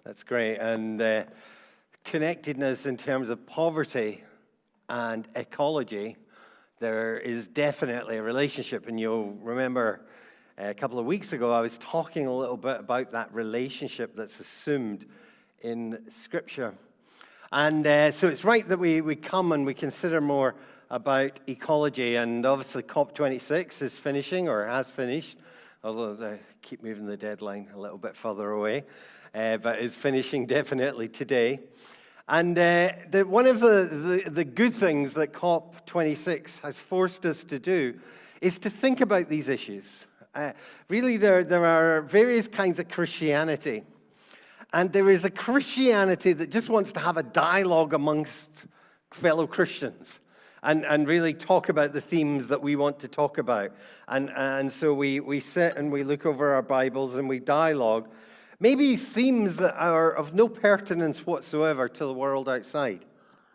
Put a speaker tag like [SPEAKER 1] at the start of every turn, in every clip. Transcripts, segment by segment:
[SPEAKER 1] That's great. And connectedness in terms of poverty and ecology, there is definitely a relationship. And you'll remember a couple of weeks ago, I was talking a little bit about that relationship that's assumed in Scripture. And so it's right that we come and we consider more about ecology. And obviously COP26 is finishing or has finished, although they keep moving the deadline a little bit further away, but is finishing definitely today. And one of the good things that COP26 has forced us to do is to think about these issues. Really, there are various kinds of Christianity. And there is a Christianity that just wants to have a dialogue amongst fellow Christians and really talk about the themes that we want to talk about. And so we sit and we look over our Bibles and we dialogue, maybe themes that are of no pertinence whatsoever to the world outside.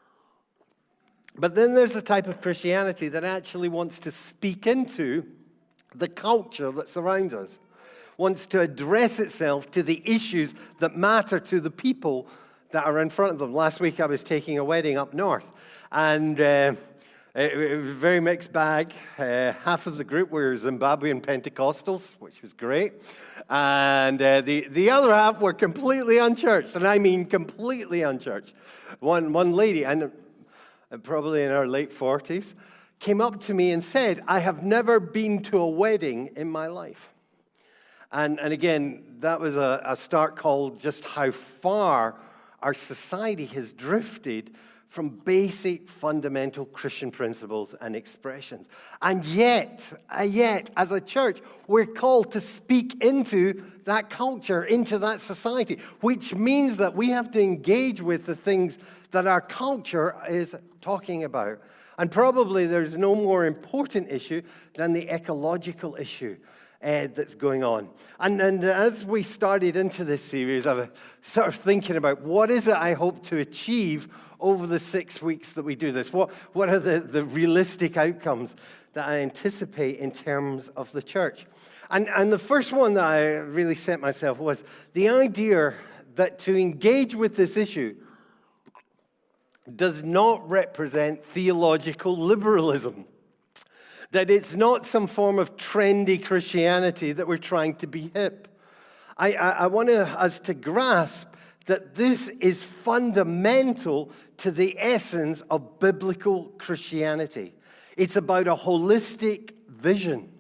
[SPEAKER 1] But then there's a type of Christianity that actually wants to speak into the culture that surrounds us, wants to address itself to the issues that matter to the people that are in front of them. Last week I was taking a wedding up north, and it was a very mixed bag. Half of the group were Zimbabwean Pentecostals, which was great, and the other half were completely unchurched, and I mean completely unchurched. One lady, and probably in her late 40s, came up to me and said, "I have never been to a wedding in my life." And again, that was a stark call just how far our society has drifted from basic fundamental Christian principles and expressions. And yet, as a church, we're called to speak into that culture, into that society, which means that we have to engage with the things that our culture is talking about. And probably there's no more important issue than the ecological issue that's going on. And as we started into this series, I was sort of thinking about what is it I hope to achieve over the 6 weeks that we do this? What are the realistic outcomes that I anticipate in terms of the church? And the first one that I really set myself was the idea that to engage with this issue does not represent theological liberalism. That it's not some form of trendy Christianity that we're trying to be hip. I want us to grasp that this is fundamental to the essence of biblical Christianity. It's about a holistic vision.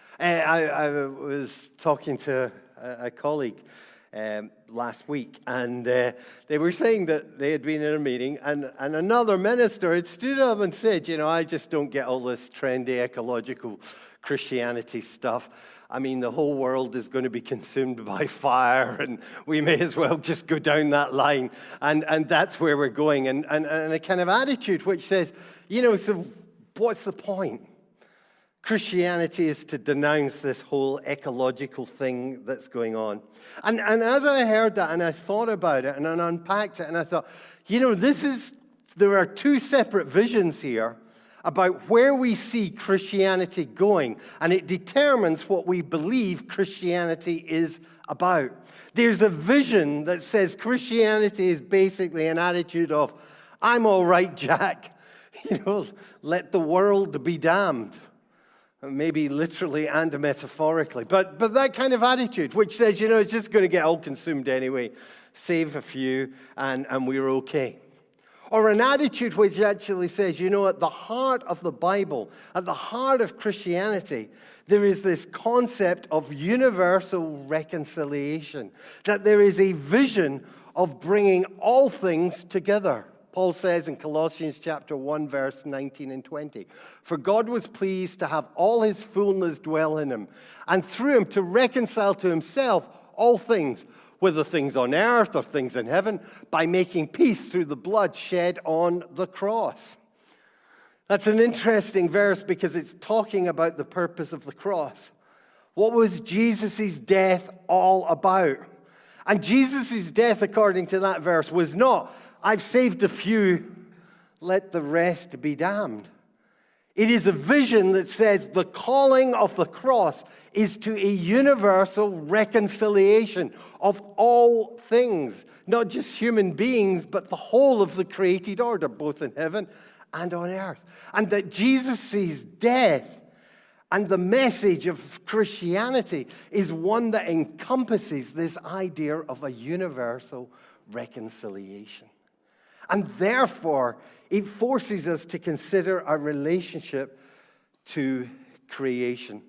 [SPEAKER 1] I was talking to a colleague last week, and they were saying that they had been in a meeting, and another minister had stood up and said, I just don't get all this trendy ecological Christianity stuff. I mean, the whole world is going to be consumed by fire, and we may as well just go down that line, and that's where we're going, and a kind of attitude which says, so what's the point? Christianity is to denounce this whole ecological thing that's going on. And as I heard that and I thought about it and I unpacked it and I thought, there are two separate visions here about where we see Christianity going, and it determines what we believe Christianity is about. There's a vision that says Christianity is basically an attitude of, I'm all right, Jack. Let the world be damned. Maybe literally and metaphorically, but that kind of attitude, which says, it's just going to get all consumed anyway, save a few, and we're okay. Or an attitude which actually says, at the heart of the Bible, at the heart of Christianity, there is this concept of universal reconciliation, that there is a vision of bringing all things together. Paul says in Colossians chapter 1, verse 19 and 20, "For God was pleased to have all his fullness dwell in him, and through him to reconcile to himself all things, whether things on earth or things in heaven, by making peace through the blood shed on the cross." That's an interesting verse because it's talking about the purpose of the cross. What was Jesus' death all about? And Jesus' death, according to that verse, was not, I've saved a few, let the rest be damned. It is a vision that says the calling of the cross is to a universal reconciliation of all things, not just human beings, but the whole of the created order, both in heaven and on earth. And that Jesus sees death, and the message of Christianity is one that encompasses this idea of a universal reconciliation. And therefore, it forces us to consider our relationship to creation.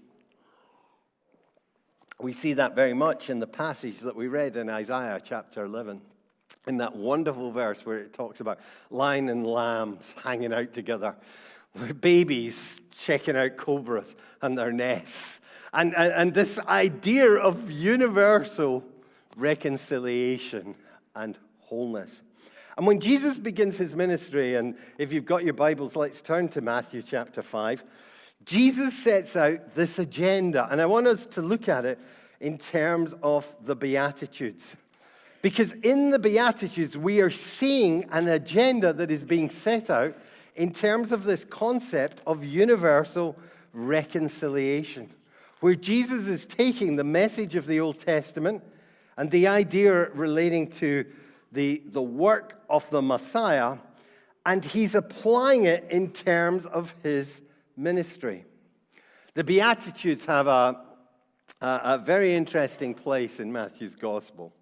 [SPEAKER 1] We see that very much in the passage that we read in Isaiah chapter 11, in that wonderful verse where it talks about lion and lambs hanging out together, with babies checking out cobras and their nests. And this idea of universal reconciliation and wholeness. And when Jesus begins his ministry, and if you've got your Bibles, let's turn to Matthew chapter 5. Jesus sets out this agenda, and I want us to look at it in terms of the Beatitudes. Because in the Beatitudes, we are seeing an agenda that is being set out in terms of this concept of universal reconciliation, where Jesus is taking the message of the Old Testament and the idea relating to the work of the Messiah, and he's applying it in terms of his ministry. The Beatitudes have a very interesting place in Matthew's Gospel.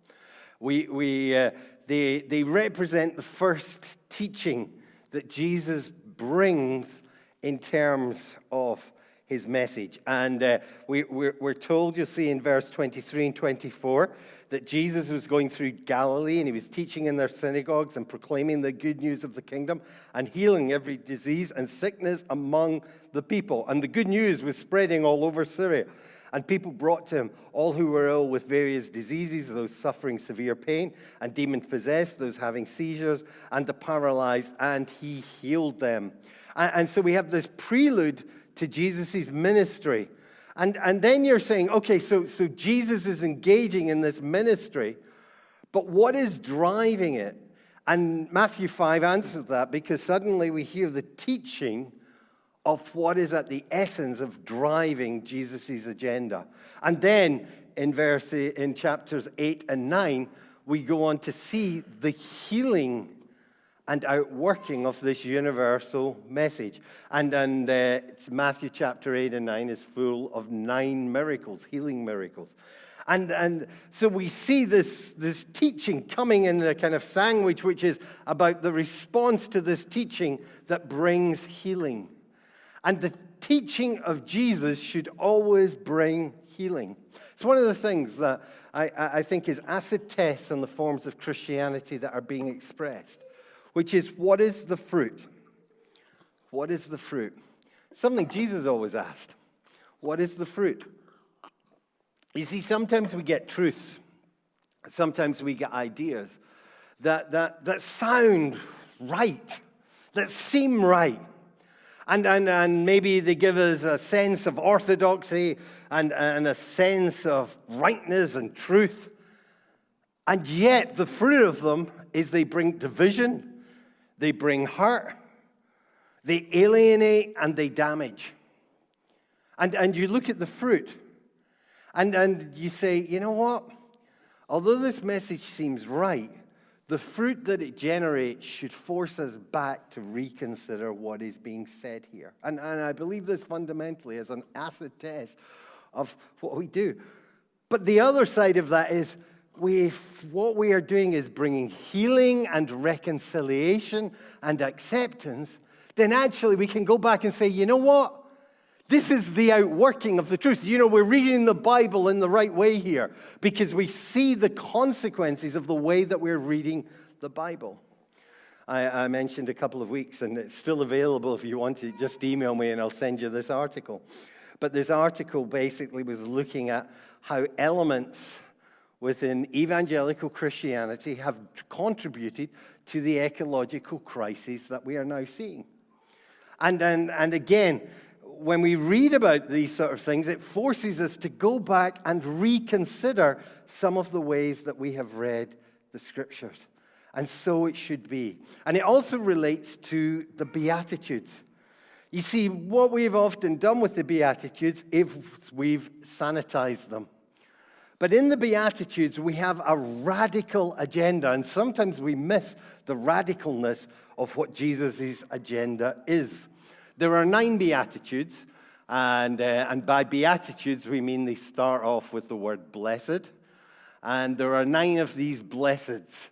[SPEAKER 1] They represent the first teaching that Jesus brings in terms of his message. And we're told, you'll see in verse 23 and 24, that Jesus was going through Galilee and he was teaching in their synagogues and proclaiming the good news of the kingdom and healing every disease and sickness among the people. And the good news was spreading all over Syria. And people brought to him all who were ill with various diseases, those suffering severe pain, and demon-possessed, those having seizures, and the paralyzed, and he healed them. And so we have this prelude to Jesus' ministry. And then you're saying, okay, so Jesus is engaging in this ministry, but what is driving it? And Matthew 5 answers that, because suddenly we hear the teaching of what is at the essence of driving Jesus' agenda. And then in chapters 8 and 9, we go on to see the healing and outworking of this universal message. And Matthew chapter 8 and 9 is full of 9 miracles, healing miracles. And so we see this teaching coming in a kind of sandwich, which is about the response to this teaching that brings healing. And the teaching of Jesus should always bring healing. It's one of the things that I think is acid tests on the forms of Christianity that are being expressed, which is, what is the fruit? What is the fruit? Something Jesus always asked. What is the fruit? You see, sometimes we get truths. Sometimes we get ideas that sound right, that seem right. And maybe they give us a sense of orthodoxy and a sense of rightness and truth. And yet the fruit of them is they bring division, they bring hurt, they alienate, and they damage. And you look at the fruit, and you say, you know what? Although this message seems right, the fruit that it generates should force us back to reconsider what is being said here. And I believe this fundamentally as an acid test of what we do. But the other side of that is what we are doing is bringing healing and reconciliation and acceptance. Then actually we can go back and say, you know what? This is the outworking of the truth. You know, we're reading the Bible in the right way here because we see the consequences of the way that we're reading the Bible. I mentioned a couple of weeks, and it's still available if you want to. Just email me and I'll send you this article. But this article basically was looking at how elements within evangelical Christianity have contributed to the ecological crisis that we are now seeing. And again, when we read about these sort of things, it forces us to go back and reconsider some of the ways that we have read the Scriptures. And so it should be. And it also relates to the Beatitudes. You see, what we've often done with the Beatitudes is we've sanitized them. But in the Beatitudes, we have a radical agenda, and sometimes we miss the radicalness of what Jesus' agenda is. There are 9 Beatitudes, and by Beatitudes, we mean they start off with the word blessed. And there are 9 of these blesseds.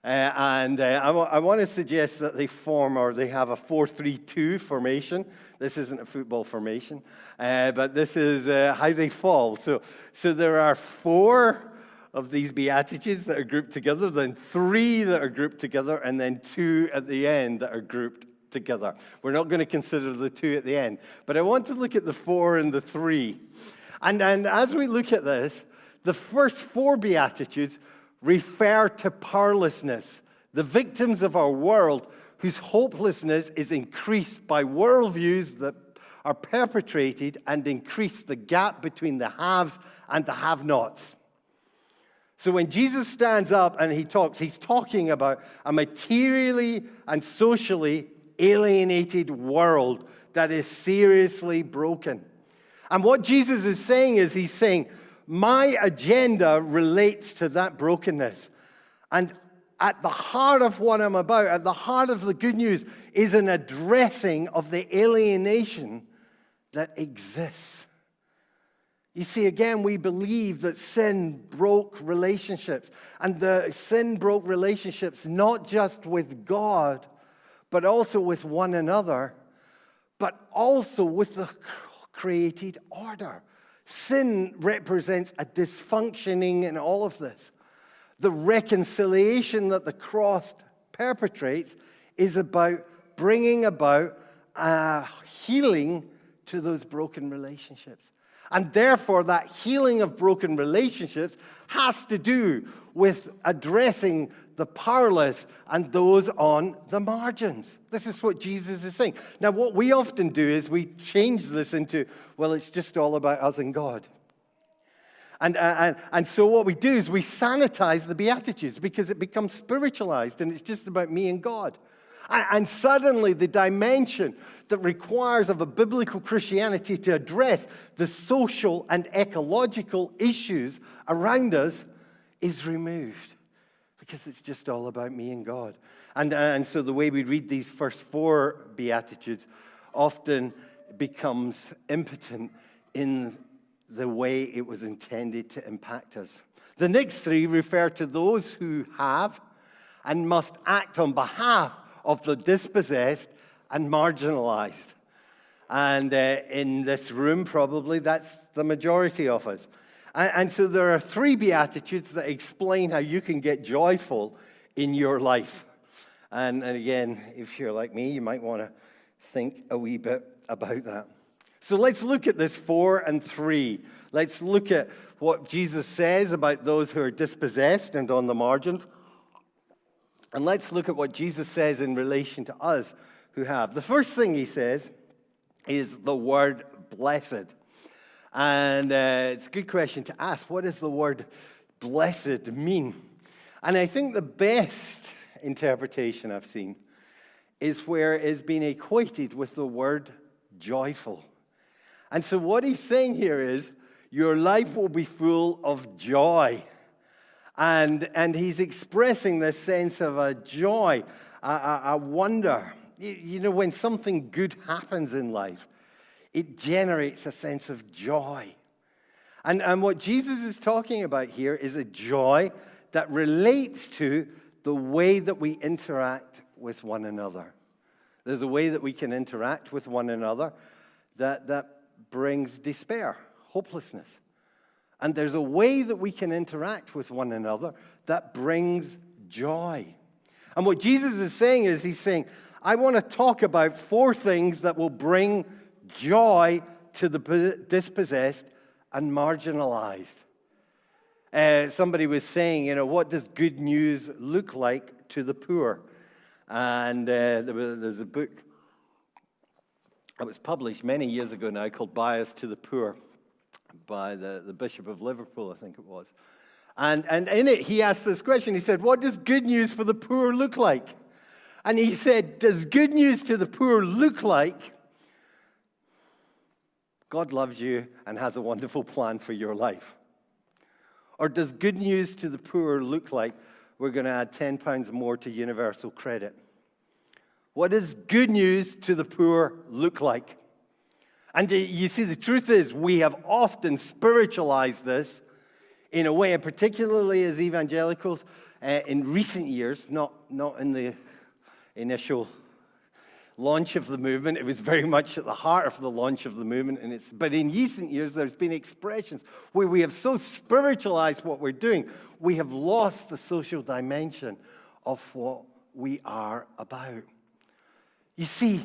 [SPEAKER 1] I want to suggest that they form, or they have a 4-3-2 formation. This isn't a football formation, but this is how they fall. So there are 4 of these Beatitudes that are grouped together, then 3 that are grouped together, and then 2 at the end that are grouped together. We're not going to consider the 2 at the end, but I want to look at the 4 and the 3. And as we look at this, the first 4 Beatitudes refer to powerlessness, the victims of our world whose hopelessness is increased by worldviews that are perpetrated and increase the gap between the haves and the have-nots. So when Jesus stands up and he talks, he's talking about a materially and socially alienated world that is seriously broken. And what Jesus is saying is, he's saying, my agenda relates to that brokenness. And at the heart of what I'm about, at the heart of the good news, is an addressing of the alienation that exists. You see, again, we believe that sin broke relationships. And the sin broke relationships not just with God, but also with one another, but also with the created order. Sin represents a dysfunctioning in all of this. The reconciliation that the cross perpetrates is about bringing about healing to those broken relationships. And therefore, that healing of broken relationships has to do with addressing the powerless and those on the margins. This is what Jesus is saying. Now, what we often do is we change this into, well, it's just all about us and God. And so what we do is we sanitize the Beatitudes because it becomes spiritualized and it's just about me and God. And suddenly the dimension that requires of a biblical Christianity to address the social and ecological issues around us is removed because it's just all about me and God. And so the way we read these first 4 Beatitudes often becomes impotent in the way it was intended to impact us. The next 3 refer to those who have and must act on behalf of the dispossessed and marginalized. And in this room, probably, that's the majority of us. And so there are 3 Beatitudes that explain how you can get joyful in your life. And again, if you're like me, you might want to think a wee bit about that. So let's look at this 4 and 3. Let's look at what Jesus says about those who are dispossessed and on the margins. And let's look at what Jesus says in relation to us who have. The first thing he says is the word blessed. And it's a good question to ask. What does the word blessed mean? And I think the best interpretation I've seen is where it's been equated with the word joyful. And so what he's saying here is, your life will be full of joy. And he's expressing this sense of a joy, a wonder. You know, when something good happens in life, it generates a sense of joy. And what Jesus is talking about here is a joy that relates to the way that we interact with one another. There's a way that we can interact with one another that brings despair, hopelessness. And there's a way that we can interact with one another that brings joy. And what Jesus is saying is, he's saying, I want to talk about 4 things that will bring joy to the dispossessed and marginalized. Somebody was saying, you know, what does good news look like to the poor? And there's a book that was published many years ago now called Bias to the Poor by the Bishop of Liverpool, I think it was. And in it, he asked this question. He said, what does good news for the poor look like? And he said, does good news to the poor look like God loves you and has a wonderful plan for your life? Or does good news to the poor look like we're going to add £10 more to universal credit? What does good news to the poor look like? And you see, the truth is, we have often spiritualized this in a way, and particularly as evangelicals in recent years, not in the initial launch of the movement. It was very much at the heart of the launch of the movement. But in recent years, there's been expressions where we have so spiritualized what we're doing, we have lost the social dimension of what we are about. You see,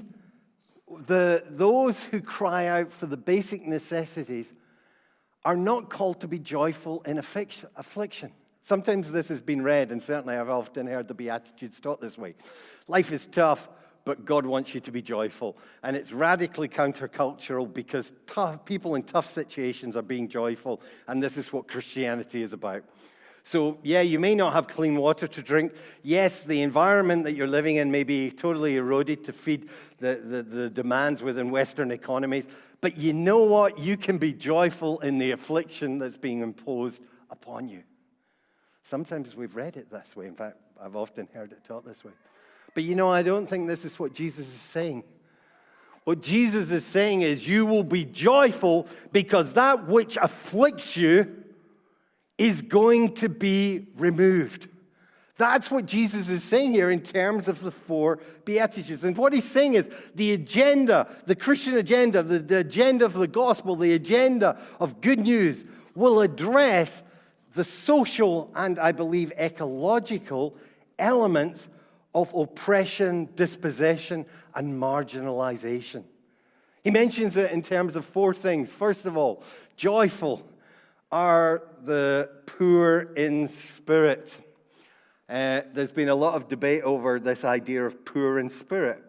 [SPEAKER 1] those who cry out for the basic necessities are not called to be joyful in affliction. Sometimes this has been read, and certainly I've often heard the Beatitudes taught this way. Life is tough, but God wants you to be joyful. And it's radically countercultural because people in tough situations are being joyful, and this is what Christianity is about. So, yeah, you may not have clean water to drink. Yes, the environment that you're living in may be totally eroded to feed the demands within Western economies. But you know what? You can be joyful in the affliction that's being imposed upon you. Sometimes we've read it this way. In fact, I've often heard it taught this way. But you know, I don't think this is what Jesus is saying. What Jesus is saying is you will be joyful because that which afflicts you is going to be removed. That's what Jesus is saying here in terms of the 4 Beatitudes. And what he's saying is the agenda, the Christian agenda, the agenda of the gospel, the agenda of good news will address the social and, I believe, ecological elements of oppression, dispossession, and marginalization. He mentions it in terms of 4 things. First of all, joyful are the poor in spirit. There's been a lot of debate over this idea of poor in spirit.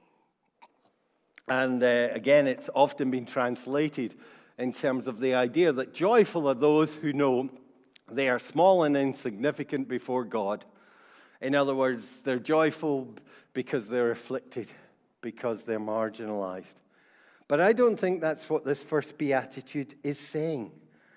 [SPEAKER 1] And again, it's often been translated in terms of the idea that joyful are those who know they are small and insignificant before God. In other words, they're joyful because they're afflicted, because they're marginalized. But I don't think that's what this first beatitude is saying.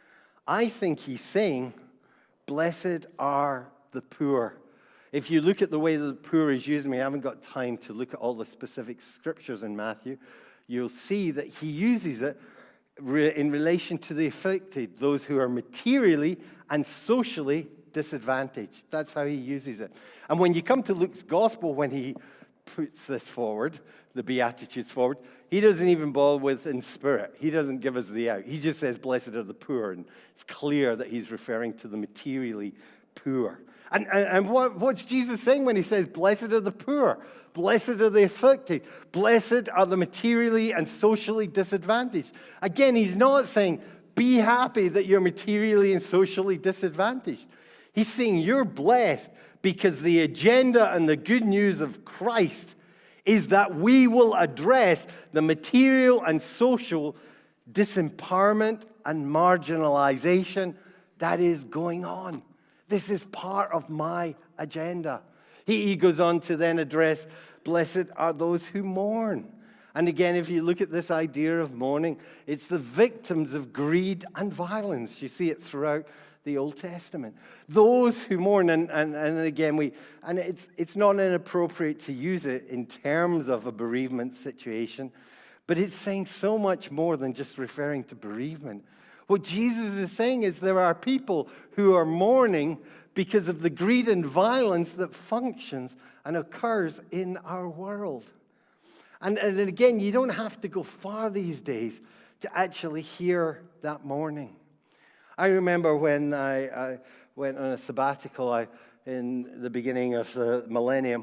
[SPEAKER 1] I think he's saying, blessed are the poor. If you look at the way that the poor is used, and we haven't got time to look at all the specific scriptures in Matthew, you'll see that he uses it in relation to the afflicted, those who are materially and socially disadvantaged. That's how he uses it. And when you come to Luke's gospel, when he puts this forward, the Beatitudes forward, he doesn't even bother with in spirit. He doesn't give us the out. He just says, blessed are the poor. And it's clear that he's referring to the materially poor. And what's Jesus saying when he says, blessed are the poor? Blessed are the afflicted. Blessed are the materially and socially disadvantaged. Again, he's not saying, be happy that you're materially and socially disadvantaged. He's saying you're blessed because the agenda and the good news of Christ is that we will address the material and social disempowerment and marginalization that is going on. This is part of my agenda. He goes on to then address, blessed are those who mourn. And again, if you look at this idea of mourning, it's the victims of greed and violence. You see it throughout the Old Testament. Those who mourn, and again, it's not inappropriate to use it in terms of a bereavement situation, but it's saying so much more than just referring to bereavement. What Jesus is saying is there are people who are mourning because of the greed and violence that functions and occurs in our world. And again, you don't have to go far these days to actually hear that mourning. I remember when I went on a sabbatical in the beginning of the millennium,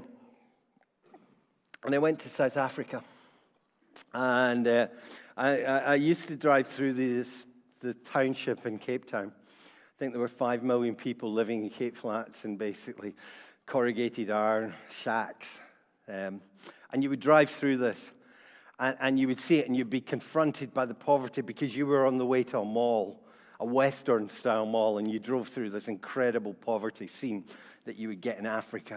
[SPEAKER 1] and I went to South Africa. And I used to drive through the township in Cape Town. I think there were 5 million people living in Cape Flats in basically corrugated iron shacks. And you would drive through this, and you would see it, and you'd be confronted by the poverty because you were on the way to a mall, a Western-style mall, and you drove through this incredible poverty scene that you would get in Africa.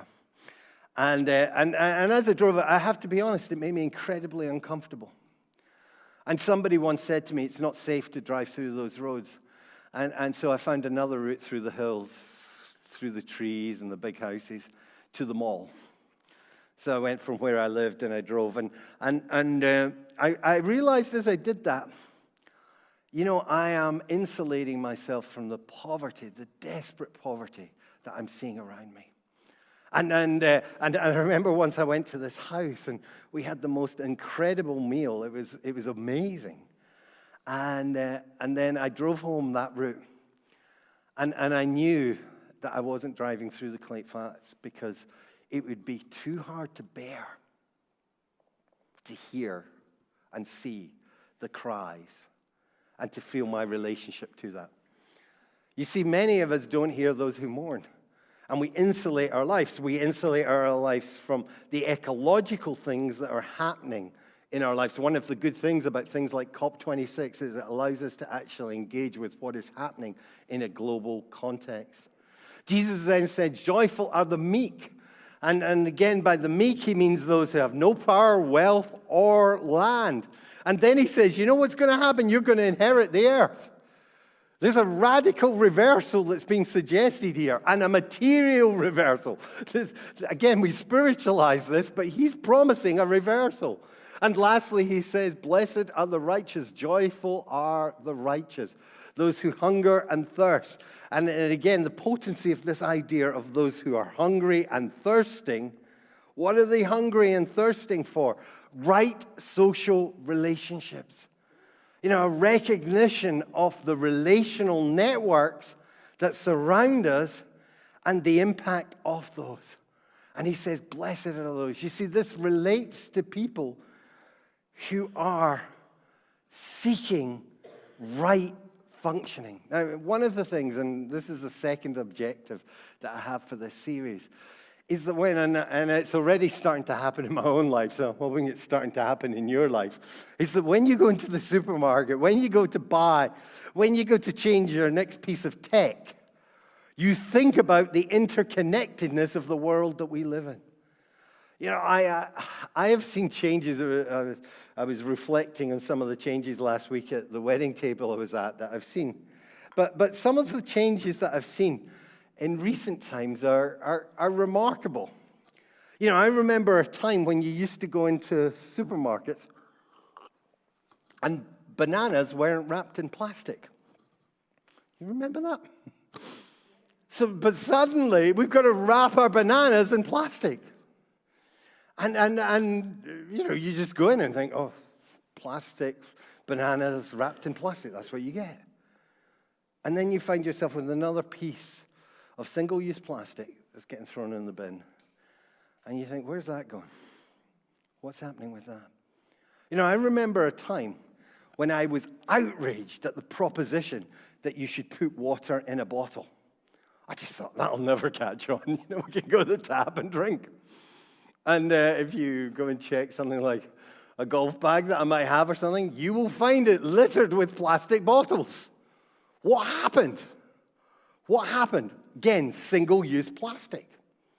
[SPEAKER 1] And as I drove it, I have to be honest, it made me incredibly uncomfortable. And somebody once said to me, it's not safe to drive through those roads. And so I found another route through the hills, through the trees and the big houses, to the mall. So I went from where I lived and I drove. And I realized as I did that, I am insulating myself from the poverty, the desperate poverty that I'm seeing around me. And I remember once I went to this house and we had the most incredible meal. It was amazing. And then I drove home that route. And I knew that I wasn't driving through the Clay Flats because it would be too hard to bear to hear and see the cries and to feel my relationship to that. You see, many of us don't hear those who mourn. And we insulate our lives. We insulate our lives from the ecological things that are happening in our lives. One of the good things about things like COP26 is it allows us to actually engage with what is happening in a global context. Jesus then said, joyful are the meek. And again, by the meek, he means those who have no power, wealth, or land. And then he says, you know what's going to happen? You're going to inherit the earth. There's a radical reversal that's being suggested here, and a material reversal. Again, we spiritualize this, but he's promising a reversal. And lastly, he says, blessed are the righteous, joyful are the righteous, those who hunger and thirst. And again, the potency of this idea of those who are hungry and thirsting. What are they hungry and thirsting for? Right social relationships. A recognition of the relational networks that surround us and the impact of those. And he says, blessed are those. You see, this relates to people who are seeking right functioning. Now, one of the things, and this is the second objective that I have for this series, is that and it's already starting to happen in my own life, so I'm hoping it's starting to happen in your life, is that when you go into the supermarket, when you go to buy, when you go to change your next piece of tech, you think about the interconnectedness of the world that we live in. I have seen changes. I was reflecting on some of the changes last week at the wedding table I was at that I've seen. But some of the changes that I've seen in recent times are remarkable. I remember a time when you used to go into supermarkets and bananas weren't wrapped in plastic. You remember that? But suddenly we've got to wrap our bananas in plastic. And you just go in and think, oh, plastic, bananas wrapped in plastic, that's what you get. And then you find yourself with another piece of single-use plastic that's getting thrown in the bin. And you think, where's that going? What's happening with that? I remember a time when I was outraged at the proposition that you should put water in a bottle. I just thought, that'll never catch on. We can go to the tap and drink. And if you go and check something like a golf bag that I might have or something, you will find it littered with plastic bottles. What happened? What happened? Again, single-use plastic.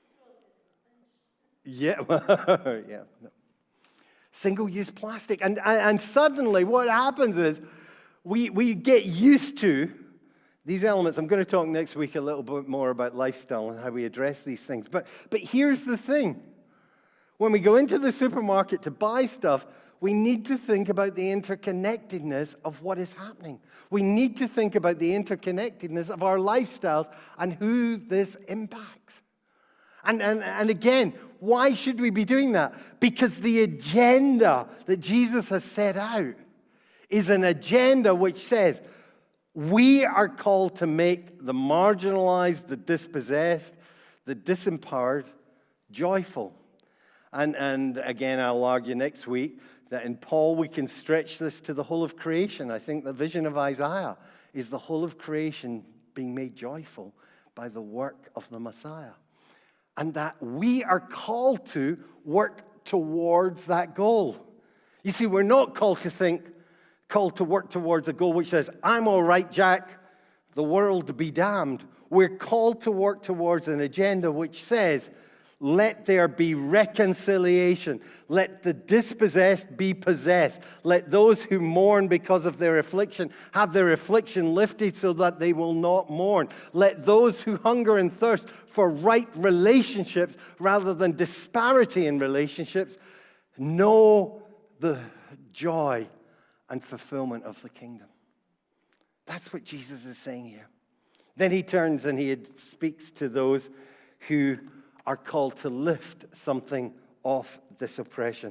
[SPEAKER 1] Yeah, yeah. No. Single-use plastic. And suddenly what happens is we get used to these elements. I'm going to talk next week a little bit more about lifestyle and how we address these things. But here's the thing. When we go into the supermarket to buy stuff, we need to think about the interconnectedness of what is happening. We need to think about the interconnectedness of our lifestyles and who this impacts. And again, why should we be doing that? Because the agenda that Jesus has set out is an agenda which says we are called to make the marginalized, the dispossessed, the disempowered joyful. And again, I'll argue next week that in Paul we can stretch this to the whole of creation. I think the vision of Isaiah is the whole of creation being made joyful by the work of the Messiah. And that we are called to work towards that goal. You see, we're not called to work towards a goal which says, I'm all right, Jack, the world be damned. We're called to work towards an agenda which says, Let there be reconciliation. Let the dispossessed be possessed. Let those who mourn because of their affliction have their affliction lifted so that they will not mourn. Let those who hunger and thirst for right relationships rather than disparity in relationships know the joy and fulfillment of the kingdom. That's what Jesus is saying here. Then he turns and he speaks to those who are called to lift something off this oppression.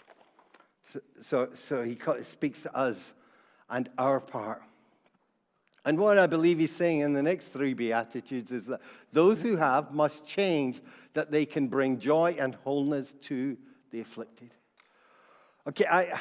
[SPEAKER 1] So he speaks to us and our part. And what I believe he's saying in the next three Beatitudes is that those who have must change that they can bring joy and wholeness to the afflicted. Okay,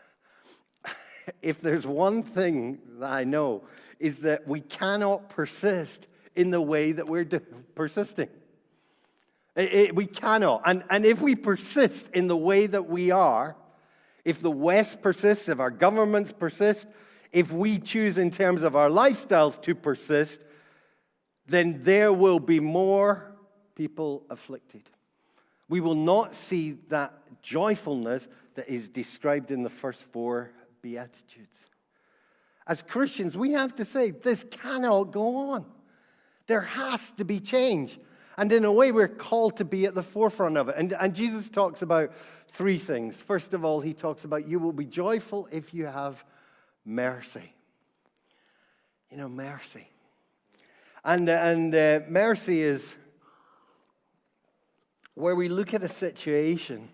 [SPEAKER 1] if there's one thing that I know is that we cannot persist in the way that we're persisting. We cannot. And if we persist in the way that we are, if the West persists, if our governments persist, if we choose in terms of our lifestyles to persist, then there will be more people afflicted. We will not see that joyfulness that is described in the first four Beatitudes. As Christians, we have to say, this cannot go on. There has to be change. And in a way, we're called to be at the forefront of it. And Jesus talks about three things. First of all, he talks about you will be joyful if you have mercy. You know, mercy. And mercy is where we look at a situation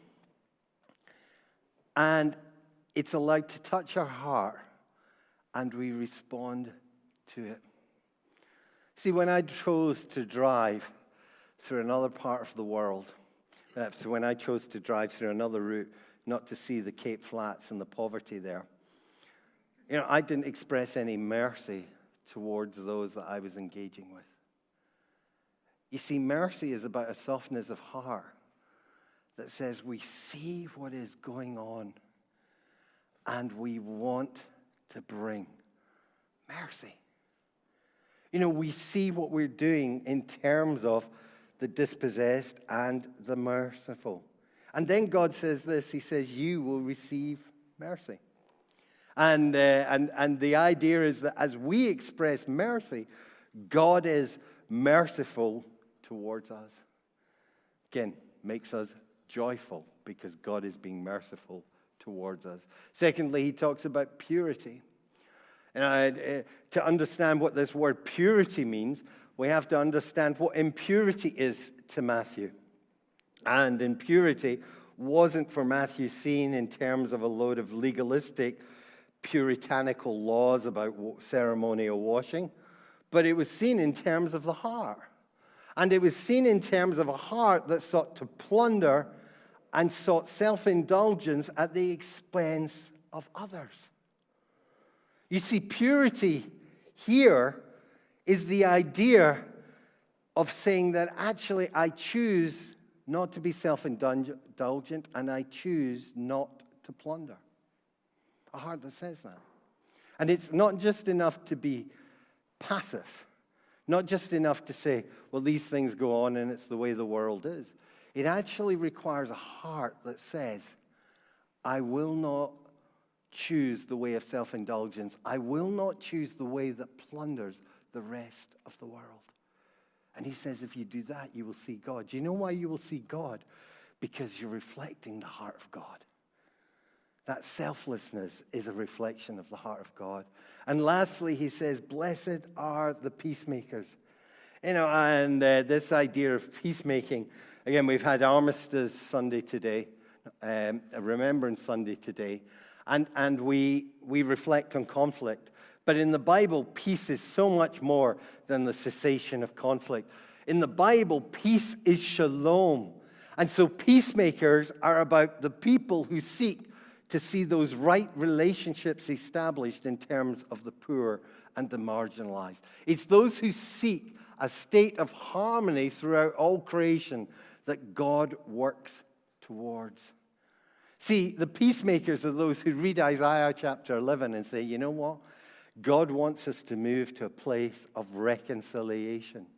[SPEAKER 1] and it's allowed to touch our heart and we respond to it. See, when I chose to drive through another part of the world, when I chose to drive through another route, not to see the Cape Flats and the poverty there, you know, I didn't express any mercy towards those that I was engaging with. You see, mercy is about a softness of heart that says we see what is going on and we want to bring mercy. You know, we see what we're doing in terms of the dispossessed and the merciful. And then God says this, he says, you will receive mercy. And the idea is that as we express mercy, God is merciful towards us. Again, makes us joyful because God is being merciful towards us. Secondly, he talks about purity. And to understand what this word purity means, we have to understand what impurity is to Matthew. And impurity wasn't for Matthew seen in terms of a load of legalistic, puritanical laws about ceremonial washing, but it was seen in terms of the heart. And it was seen in terms of a heart that sought to plunder and sought self-indulgence at the expense of others. You see, purity here is the idea of saying that actually I choose not to be self-indulgent and I choose not to plunder. A heart that says that. And it's not just enough to be passive, not just enough to say, well, these things go on and it's the way the world is. It actually requires a heart that says, I will not choose the way of self-indulgence. I will not choose the way that plunders the rest of the world. And he says, if you do that, you will see God. Do you know why you will see God? Because you're reflecting the heart of God. That selflessness is a reflection of the heart of God. And lastly, he says, blessed are the peacemakers. You know, and this idea of peacemaking, again, we've had Armistice Sunday today, a Remembrance Sunday today, and we reflect on conflict. But in the Bible, peace is so much more than the cessation of conflict. In the Bible, peace is shalom. And so peacemakers are about the people who seek to see those right relationships established in terms of the poor and the marginalized. It's those who seek a state of harmony throughout all creation that God works towards. See, the peacemakers are those who read Isaiah chapter 11 and say, you know what? God wants us to move to a place of reconciliation.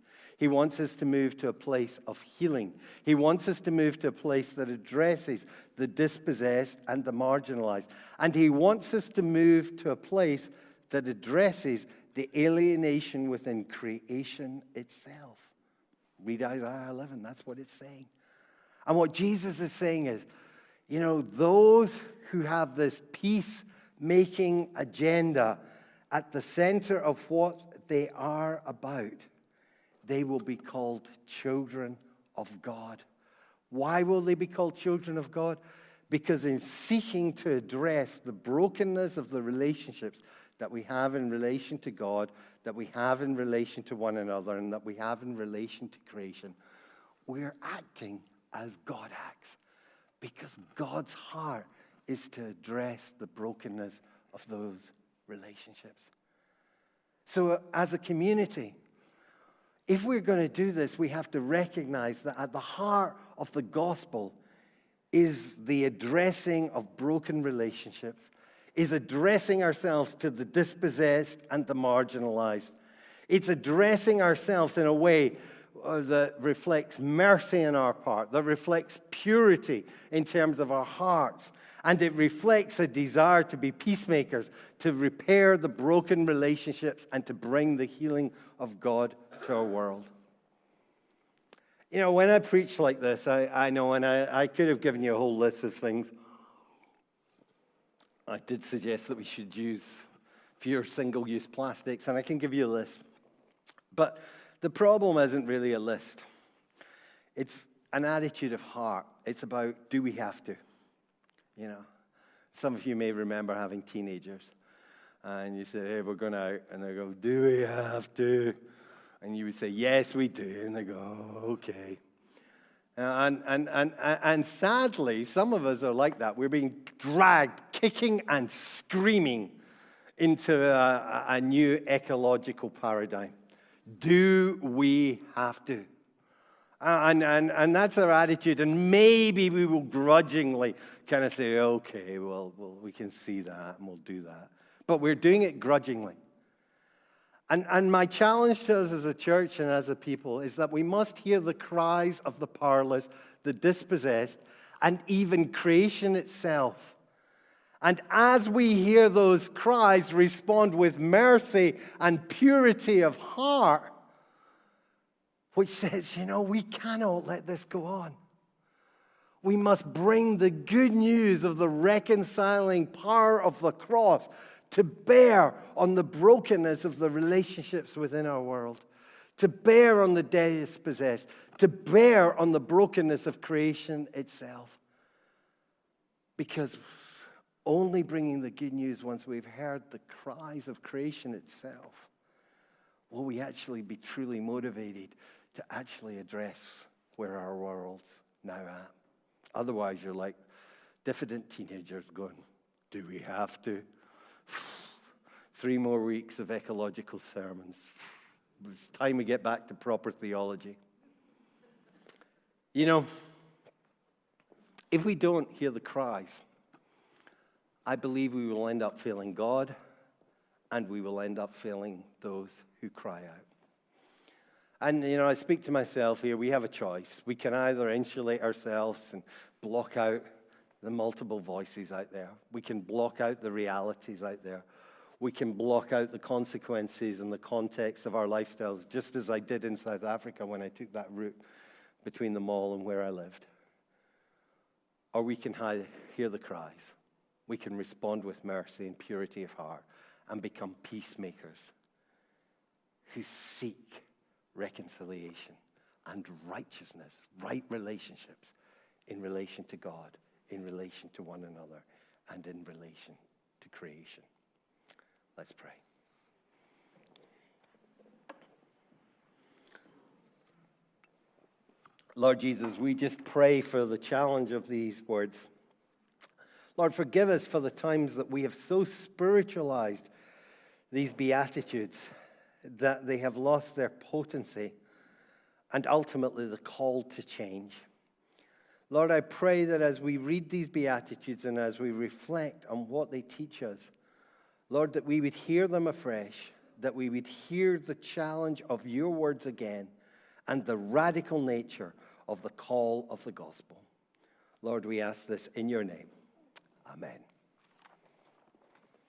[SPEAKER 1] He wants us to move to a place of healing. He wants us to move to a place that addresses the dispossessed and the marginalized. And he wants us to move to a place that addresses the alienation within creation itself. Read Isaiah 11, that's what it's saying. And what Jesus is saying is, those who have this peace-making agenda at the center of what they are about, they will be called children of God. Why will they be called children of God? Because in seeking to address the brokenness of the relationships that we have in relation to God, that we have in relation to one another, and that we have in relation to creation, we're acting as God acts. Because God's heart is to address the brokenness of those relationships. So as a community, if we're going to do this, we have to recognize that at the heart of the gospel is the addressing of broken relationships, is addressing ourselves to the dispossessed and the marginalized. It's addressing ourselves in a way that reflects mercy on our part, that reflects purity in terms of our hearts, and it reflects a desire to be peacemakers, to repair the broken relationships, and to bring the healing of God to our world. When I preach like this, I know, and I could have given you a whole list of things. I did suggest that we should use fewer single-use plastics, and I can give you a list. But the problem isn't really a list. It's an attitude of heart. It's about, do we have to? Some of you may remember having teenagers, and you say, hey, we're going out, and they go, do we have to? And you would say, yes, we do, and they go, okay. And sadly, some of us are like that. We're being dragged, kicking and screaming into a new ecological paradigm. Do we have to? And that's our attitude. And maybe we will grudgingly kind of say, okay, well, we can see that and we'll do that. But we're doing it grudgingly. And my challenge to us as a church and as a people is that we must hear the cries of the powerless, the dispossessed, and even creation itself. And as we hear those cries, respond with mercy and purity of heart, which says, we cannot let this go on. We must bring the good news of the reconciling power of the cross to bear on the brokenness of the relationships within our world, to bear on the dispossessed, to bear on the brokenness of creation itself. Because only bringing the good news once we've heard the cries of creation itself will we actually be truly motivated to actually address where our world's now at. Otherwise, you're like diffident teenagers going, do we have to? 3 more weeks of ecological sermons. It's time we get back to proper theology. If we don't hear the cries, I believe we will end up failing God, and we will end up failing those who cry out. And, I speak to myself here. We have a choice. We can either insulate ourselves and block out the multiple voices out there. We can block out the realities out there. We can block out the consequences and the context of our lifestyles, just as I did in South Africa when I took that route between the mall and where I lived. Or we can hear the cries. We can respond with mercy and purity of heart and become peacemakers who seek reconciliation and righteousness, right relationships in relation to God, in relation to one another, and in relation to creation. Let's pray. Lord Jesus, we just pray for the challenge of these words. Lord, forgive us for the times that we have so spiritualized these Beatitudes that they have lost their potency and ultimately the call to change. Lord, I pray that as we read these Beatitudes and as we reflect on what they teach us, Lord, that we would hear them afresh, that we would hear the challenge of your words again, and the radical nature of the call of the gospel. Lord, we ask this in your name. Amen.